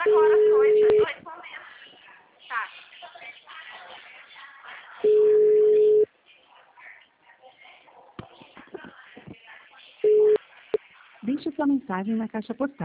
agora foi, já estou respondendo. Tá. Deixe sua mensagem na caixa postal.